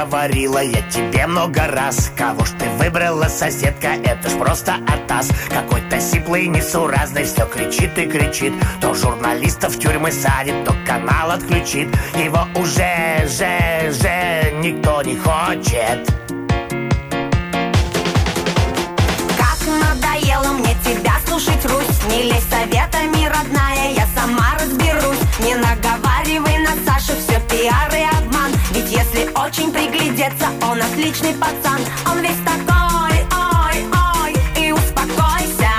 говорила я тебе много раз. Кого ж ты выбрала, соседка, это ж просто атас. Какой-то сиплый, несуразный, все кричит и кричит. То журналистов в тюрьмы садит, то канал отключит. Его уже никто не хочет. Как надоело мне тебя слушать, Русь. Не лезь советами, родная, я сама разберусь. Не наговаривай на Сашу, все пиар и обман. Ведь если очень приглядеться, он отличный пацан. Он весь такой, ой, и успокойся.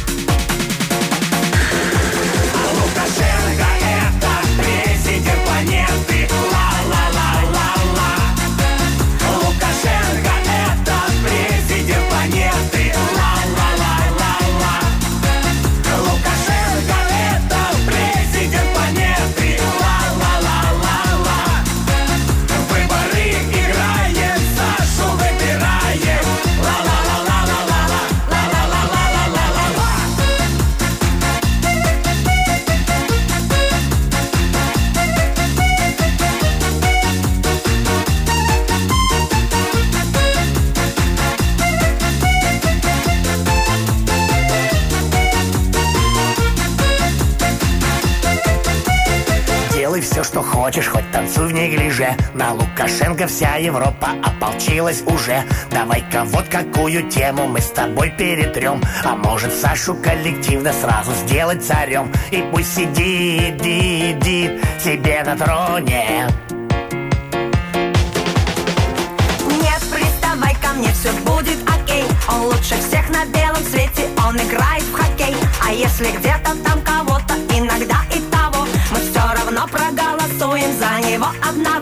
А Лукашенко это президент планеты. Ла-ла-ла-ла-ла. Лукашенко это президент планеты. Ла-ла-ла-ла-ла. Лукашенко это президент планеты. Ла-ла-ла-ла-ла. Выборы играет, Сашу выбирает. Ла-ла-ла-ла-ла-ла. Ла-ла-ла-ла-ла-ла-ла. Делай все, что хочешь, хоть танцуй в неглиже. На Лукашенко вся Европа ополчилась уже. Давай-ка вот какую тему мы с тобой перетрем. А может Сашу коллективно сразу сделать царем. И пусть сидит себе на троне. Не приставай ко мне, все будет окей. Он лучше всех на белом свете, он играет в хоккей. А если где-то там кого-то, иногда и того, мы все равно проголосуем за него одна.